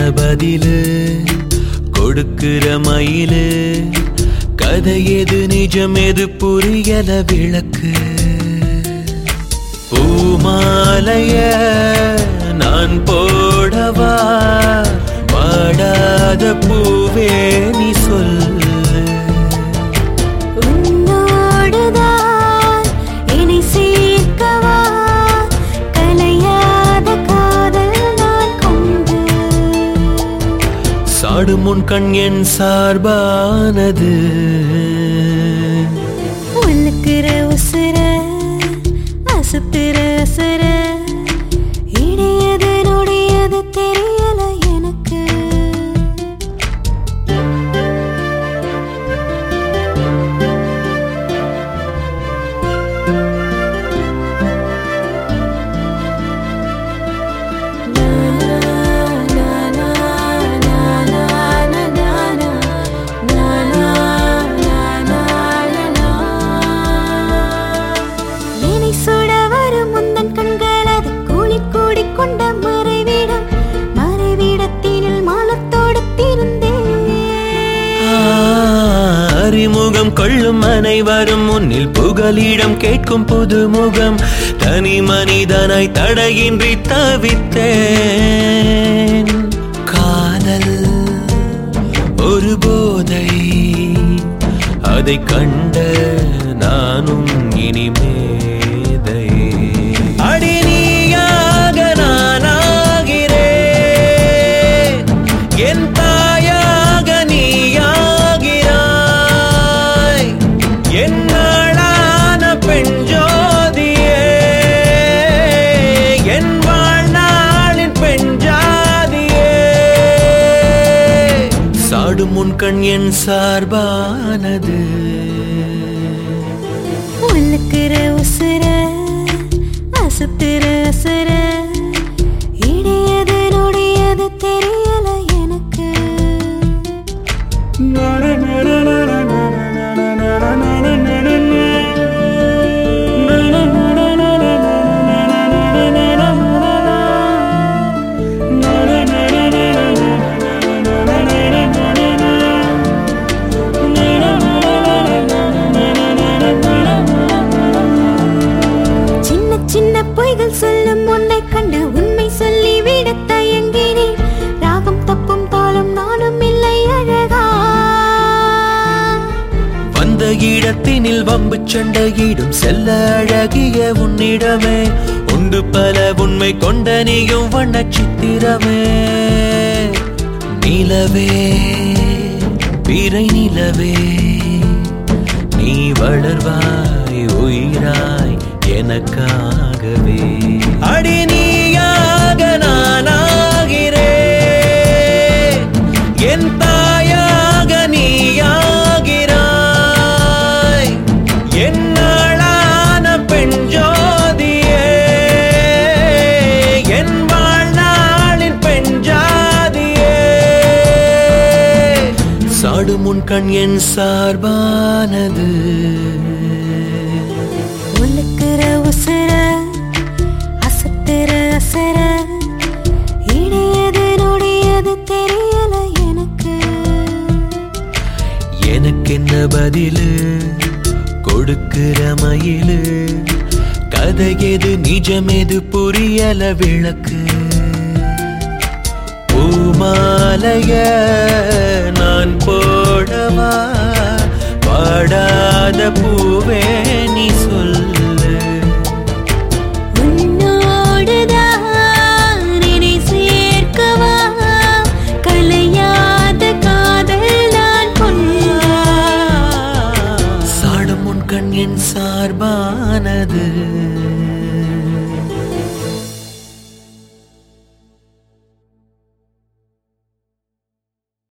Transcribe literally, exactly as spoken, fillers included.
பதிலு கொடுக்கிற மயிலு கதை எது நிஜம் எது புரியல விளக்கு பூமாலைய நான் போடவா பாடாத பூவே நீ சொல்லு சாடும் முன் கண் என் சார்பானது உள்ளுக்கிற உசுர அசுத்துற அசுர இடையது நொடியது தெரியல எனக்கு அறிமுகம் கொள்ளும் அனைவரும் முன்னில் புகலிடம் கேட்கும் புது முகம் தனி மனிதனாய் தடையின்றி தவித்தேன் காதல் ஒரு போதை அதை கண்ட நானும் இனிமேதை அடி நீயாக நானாகிறேன் என் தாயாக நீயாகிறாய் என்னாளான பெண் ஜோதியே என் வாழ்நாளின் பெண் ஜாதியே சாடும் முன் கண் என் சார்பானது உள்ளுக்கிற உசுர அசுத்துற அசுர இடையது நொடியது தெரியல எனக்கு சொல்லும் உன்னை கண்டு உண்மை சொல்லி விட தயங்கினேன் ராகம் தப்பும் தாளம் நானும் இல்லை அழகா வந்த இடத்தினில் வம்பு சண்டையிடும் செல்ல அழகிய உன்னிடமே உண்டு பல உண்மை கொண்ட நீயும் வண்ண சித்திரமே நிலவே பிறை நிலவே நீ வளர்வாய் உயிராய் எனக்காகவே அடி நீயாக நானாகிறேன் என் தாயாக நீயாகிறாய் என்னாளான பெண் ஜோதியே என் வாழ்நாளின் பெண் ஜாதியே சாடும் முன் கண் என் சார்பானது உள்ளுக்கிற உசுர அசத்துற அசர இடையது நொடியது தெரியல எனக்கு எனக்கு என்ன பதிலு கொடுக்கிற மயிலு கதை எது நிஜம் எது புரியல விளக்கு பூமாலைய நான் போடவா பாடாத பூவே நீ சொல்